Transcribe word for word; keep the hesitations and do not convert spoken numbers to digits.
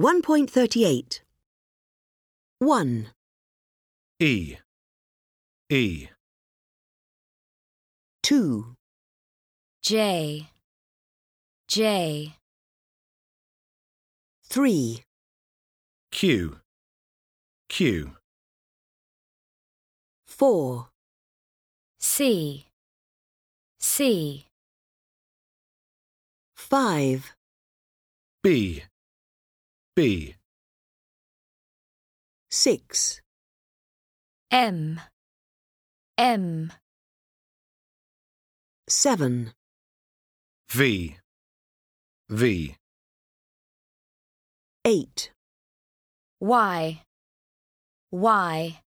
one point thirty-eight. one. E. E. two. J. J. three. Q. Q. four. C. C. five. B. B. six. M. M. seven. V. V. eight. Y. Y.